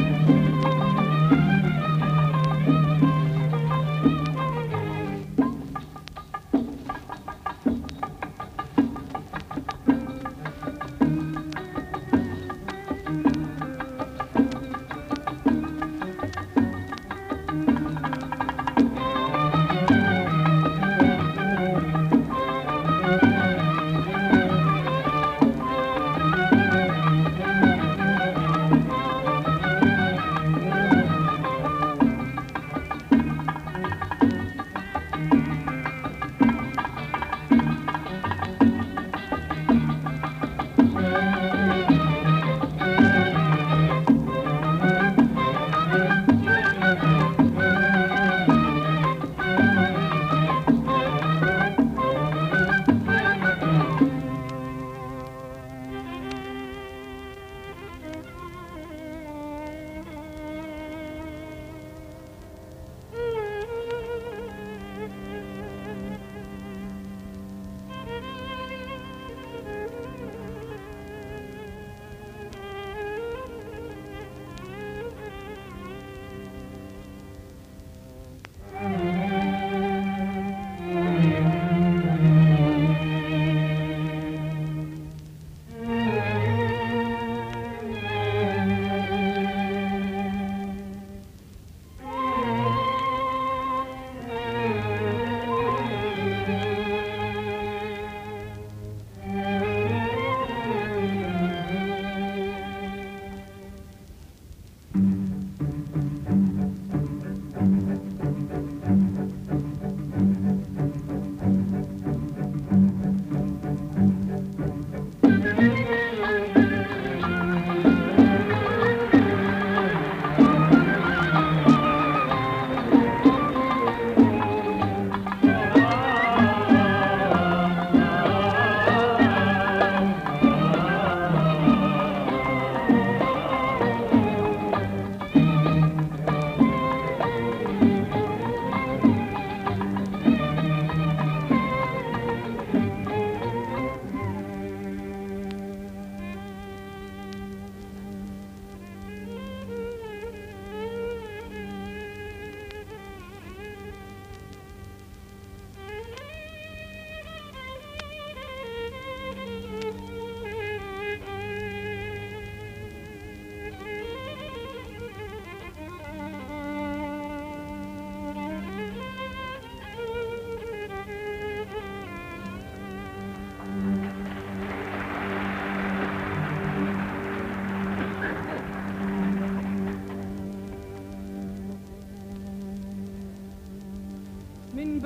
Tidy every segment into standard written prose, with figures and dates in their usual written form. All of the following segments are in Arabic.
من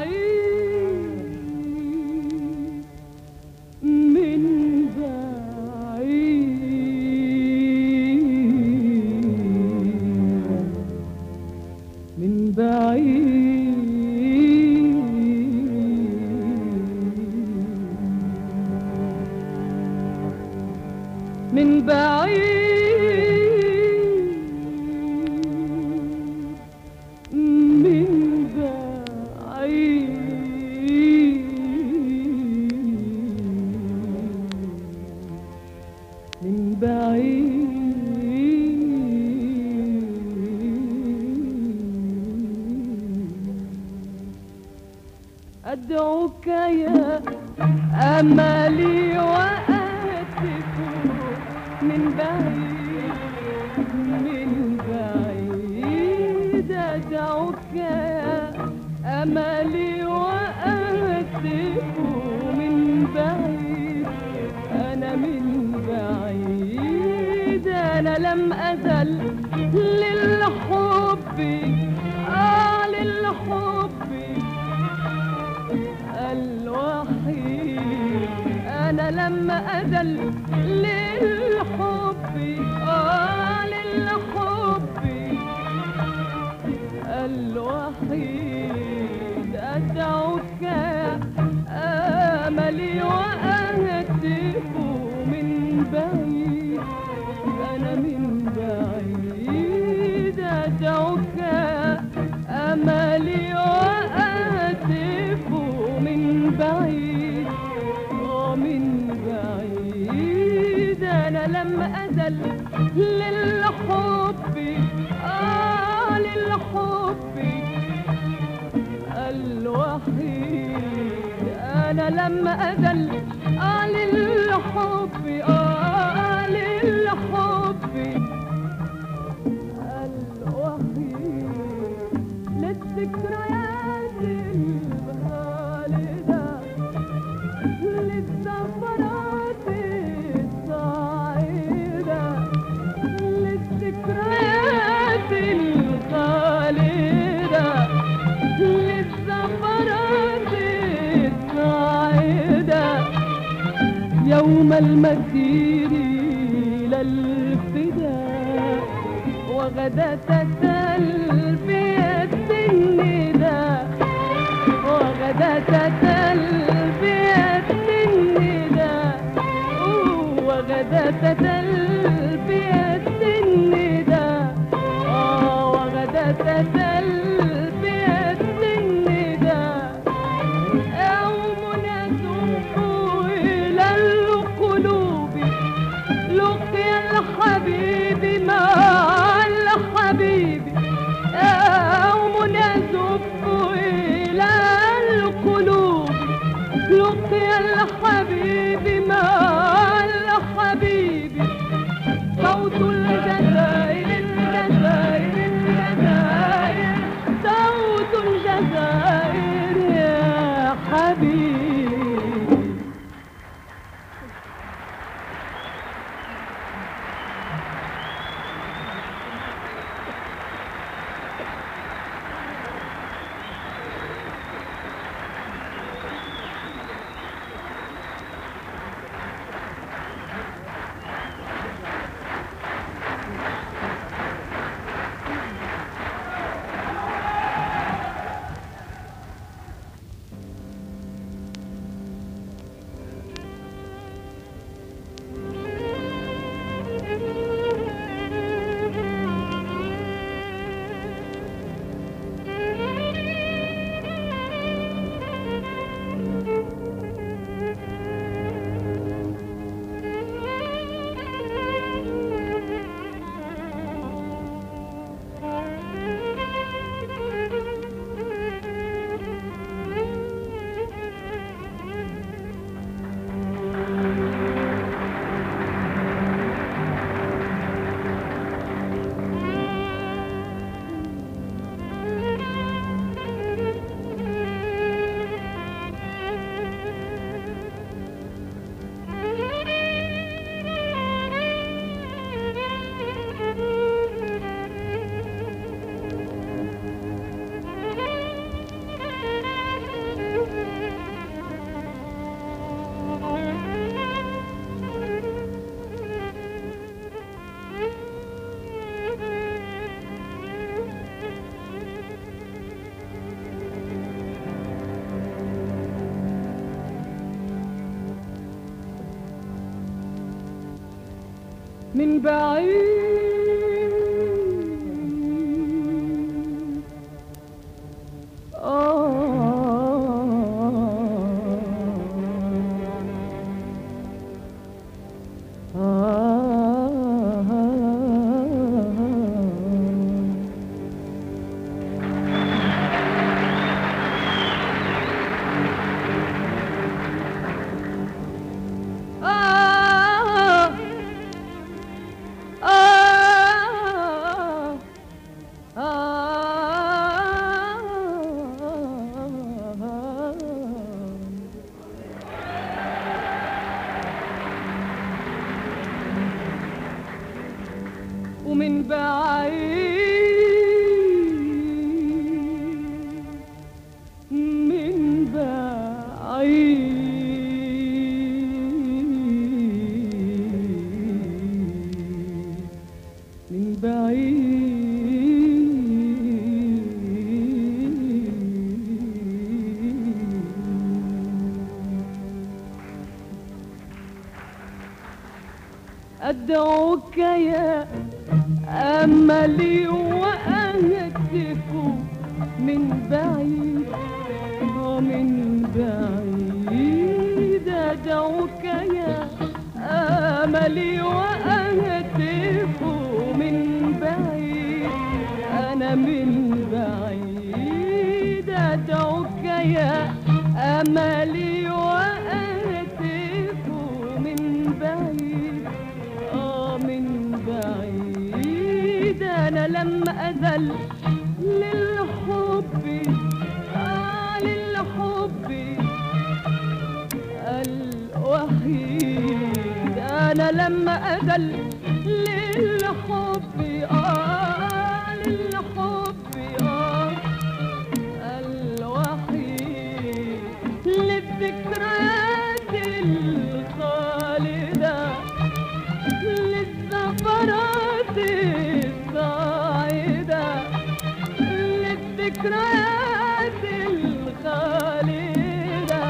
بعيد من بعيد من بعيد من بعيد من بعيد أدعوك يا أملي وأهتف من بعيد من بعيد أدعوك يا أملي وأهتف من بعيد أنا من بعيد أنا لم أزل للحب للحب الوحيد أنا لم أزل للحب للحب الوحيد أدعوك أملي وأهتف من بعيد أنا من بعيد أدعوك أملي وأهتف من بعيد من بعيد أنا لم أزل للحب حبي للحب الوحيد. أنا لما أذل للحب للحب الوحيد، للذكريات الخالدة، للسفرات السعيدة، للذكريات الخالدة، للسفرات السعيدة، يوم المسير إلى الفداء، وغدا تلبية النداء، وغدا تلبية النداء، وغدا تلبية النداء، وغدا تلبية النداء، يوم يسوق إلى القلوب لقيا الحبيب مع الحبيب، يوم يزف إلى القلوب لقيا الحبيب مع الحبيب، صوت الجزائر الجزائر الجزائر، صوت الجزائر يا حبيب. من بعيد ومن بعيد من بعيد من بعيد أدعوك يا أملي وأهتف من بعيد ومن بعيد، أدعوك يا أملي وأهتف من بعيد من بعيد أدعوك يا أملي وأهتف من بعيد من بعيد. أنا لما أذل للحب للحب الوحيد. أنا لما أذل للحب للحب الوحيد، للذكريات الخالدة، للسفرات الصاعدة، للذكريات الخالدة،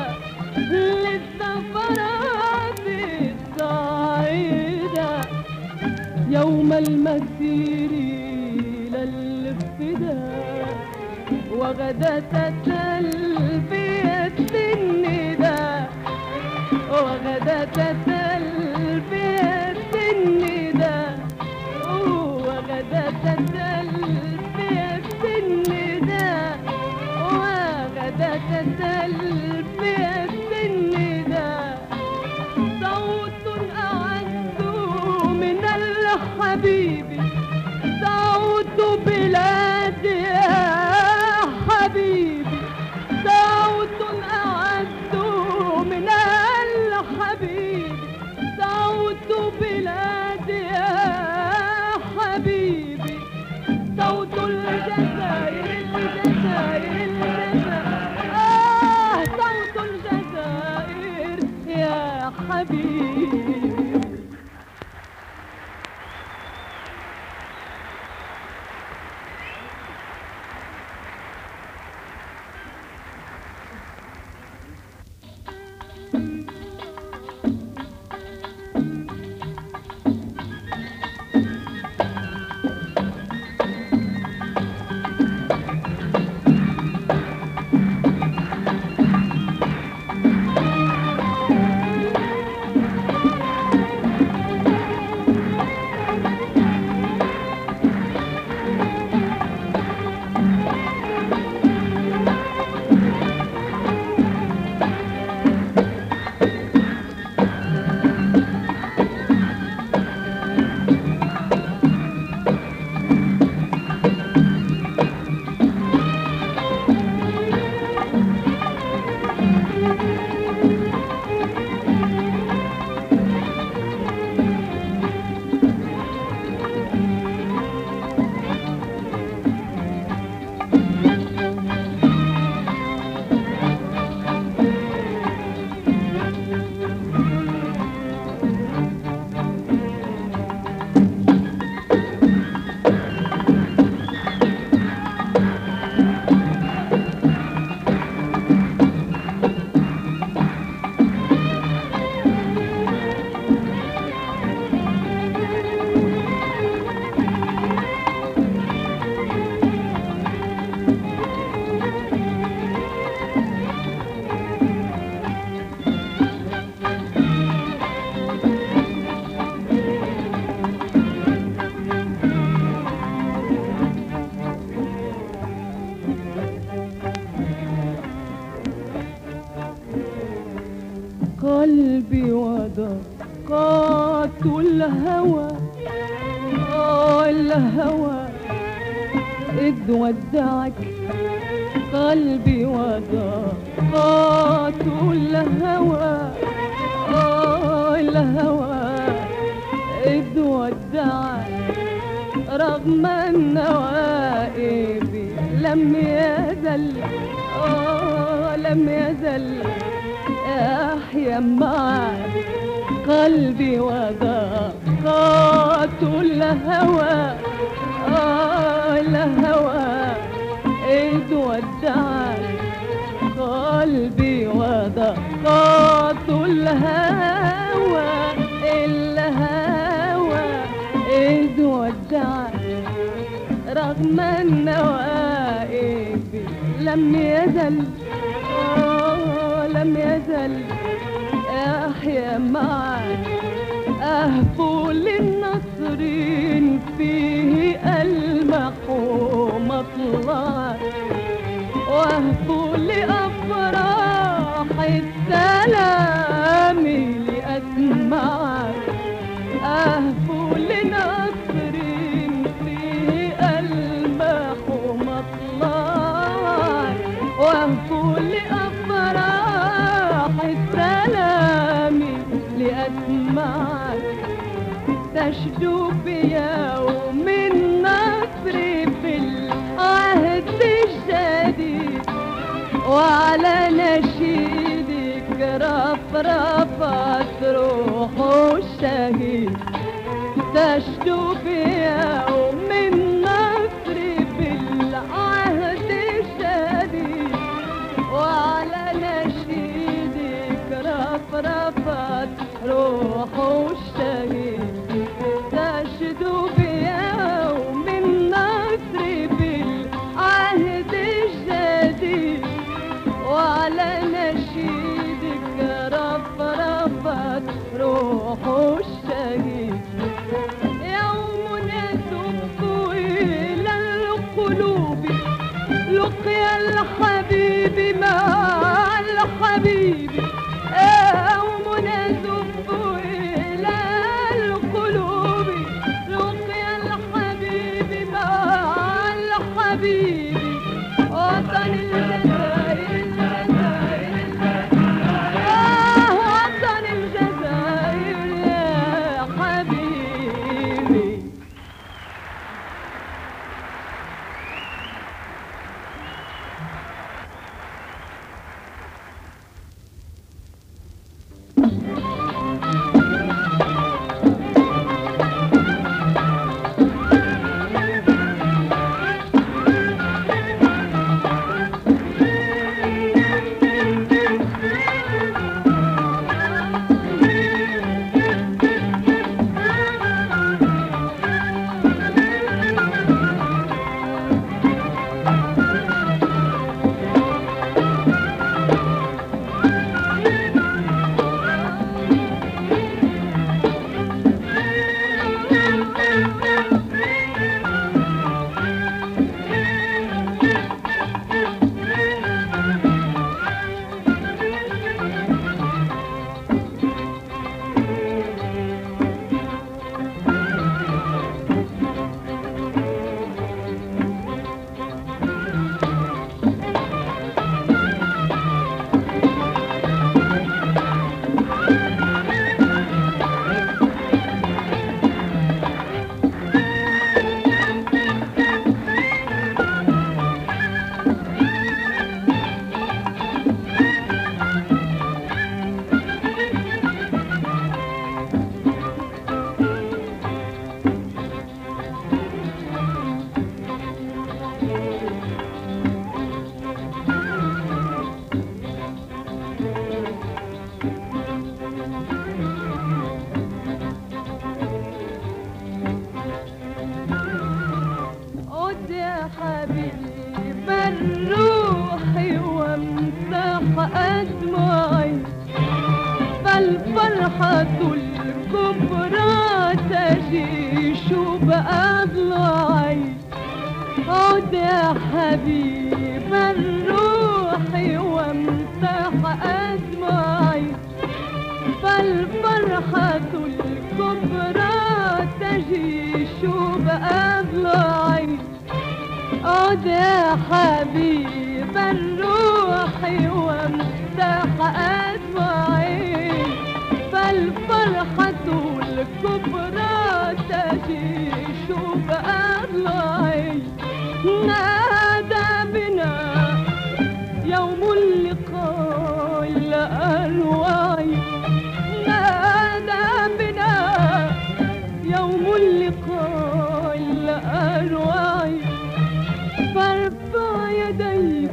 للسفرات الصاعدة، يوم المسير إلى الافتداء وغداة تلبية النداء، وغداة تلبية النداء، وغداة تلبية النداء، وغداة تلبية النداء. صوت أعز من الحبيب، صوت بلادي يا حبيبي، صوت أعز من الحبيب، صوت بلادي يا حبيبي، صوت الجزائر الجزائر الجزائر، صوت الجزائر يا حبيبي. قلبي ودقات الهوى الهوى إذ ودعك، قلبي ودقات الهوى الهوى إذ ودعك، رغم النوائب لم يزل لم يزل أحيا معك. قلبي وضاقات الهوى الهوى إذ ودعك، قلبي وضاقات الهوى الهوى إذ ودعك، رغم النوائب لم يزل لم يزل أحيا معك. أهفو للنصر فيه ألمح مطلعك واهفو لأفراح السلام لأسمعك أهفو لنصر فيه ألمح مطلعك واهفو لأفراح السلام لأسمعك تشدو بيوم النصر في العهد الجديد وعلى نشيدك رفرفت روح الشهيد تشدو بيوم النصر في العهد الجديد وعلى نشيدك رفرفت روح الشهيد تشدو بيوم النصر بالعهد الجديد وعلى نشيدك رفرفت روح الشهيد يوم يسب إلى القلوب لقيا الحبيب مع الحبيب يوم يسب إلى القلوب لقيا الحبيب مع الحبيب وطن الجزائر وطن الجزائر يا حبيبي حبيب الروح وامسح أدمعي فالفرحة الكبرى تجيش بأضلعي عد يا حبيب الروح وامسح أدمعي فالفرحة الكبرى تجيش بأضلعي عد يا حبيب الروح وامسح أدمعي فالفرحة الكبرى تجيش بأضلعي نادى بنا يوم اللقاء الأروعي نادى بنا يوم اللقاء الأروعي فارفع يديك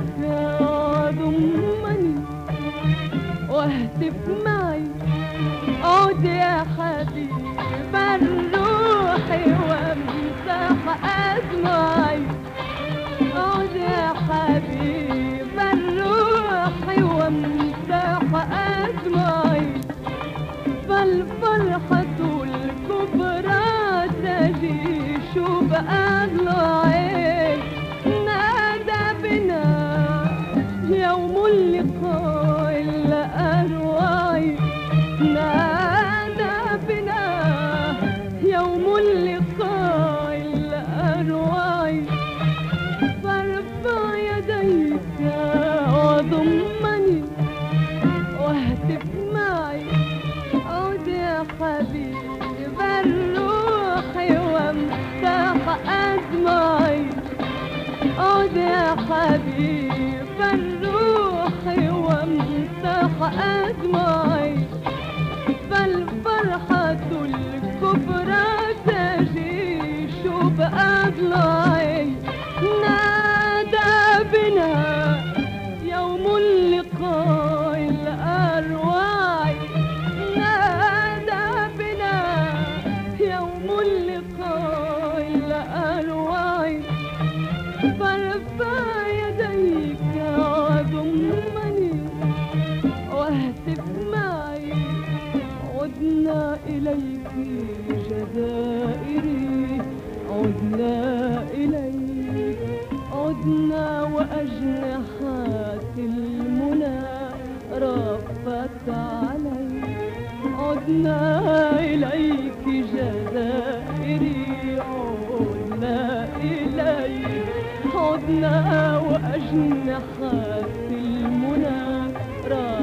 ضمني واهتف معي عود يا حبيب الروح وامسح أدمعي عود يا حبيب الروح وامسح أدمعي فالفرحة الكبرى تجيش بأضلعي فالروح وامسح أدمعي فالفرحة الكبرى تجيش بأضلاعي نادى بنا يوم اللقاء الأرواح نادى بنا يوم اللقاء الأرواح فارفع يديك وضمني واهتف معي عدنا إليك جزائري عدنا إليك عدنا وأجنحات المنى رفت علي عدنا إليك جزائري عدنا إليك عدنا وأجنحات المنى